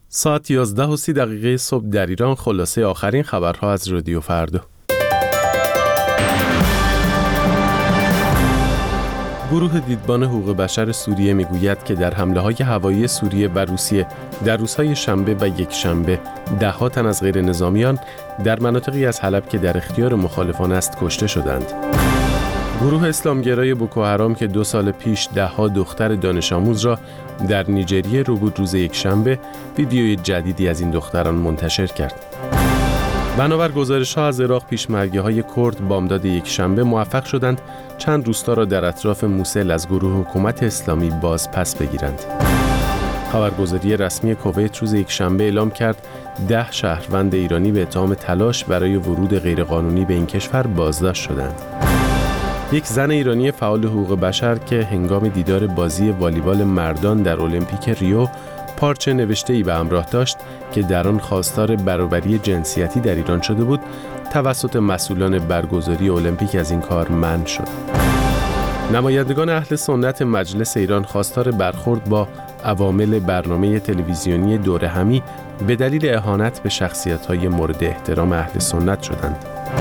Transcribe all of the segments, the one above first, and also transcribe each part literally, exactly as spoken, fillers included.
ساعت یازده و سی دقیقه صبح در ایران، خلاصه آخرین خبرها از رادیو فردا. گروه دیدبان حقوق بشر سوریه میگوید که در حمله‌های هوایی سوریه و روسیه در روزهای شنبه و یک شنبه ده ها تن از غیر نظامیان در مناطقی از حلب که در اختیار مخالفان است کشته شدند. گروه اسلامگرای بوکو حرام که دو سال پیش ده ها دختر دانش آموز را در نیجریه رو بود، روز یک شنبه ویدیوی جدیدی از این دختران منتشر کرد. بنابر گزارش‌ها از عراق، پیشمرگی‌های کرد بامداد یک شنبه موفق شدند چند روستا را در اطراف موسل از گروه حکومت اسلامی باز پس بگیرند. خبرگزاری رسمی کویت روز یک شنبه اعلام کرد ده شهروند ایرانی به اتهام تلاش برای ورود غیرقانونی به این کشور بازداشت شدند. یک زن ایرانی فعال حقوق بشر که هنگام دیدار بازی والیبال مردان در المپیک ریو پارچه نوشته‌ای به همراه داشت که در آن خواستار برابری جنسیتی در ایران شده بود، توسط مسئولان برگزاری المپیک از این کار منع شد. نمایندگان اهل سنت مجلس ایران خواستار برخورد با عوامل برنامه تلویزیونی دوره همی به دلیل اهانت به شخصیت‌های مورد احترام اهل سنت شدند.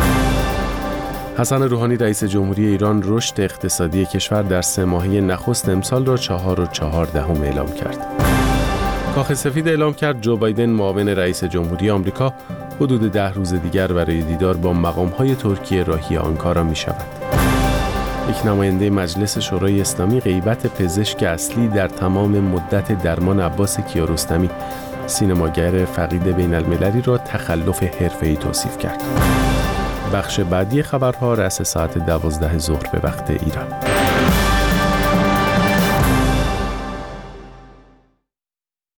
حسن روحانی رئیس جمهوری ایران رشد اقتصادی کشور در سه ماهه نخست امسال را چهار و چهار دهم اعلام کرد. کاخ سفید اعلام کرد جو بایدن معاون رئیس جمهوری آمریکا حدود ده روز دیگر برای دیدار با مقام‌های ترکیه راهی آنکارا می‌شود. یک نماینده مجلس شورای اسلامی غیبت پزشک اصلی در تمام مدت درمان عباس کیارستمی، سینماگر فقید بین‌المللی را تخلف حرفه‌ای توصیف کرد. بخش بعدی خبرها رأس ساعت دوازده ظهر به وقت ایران.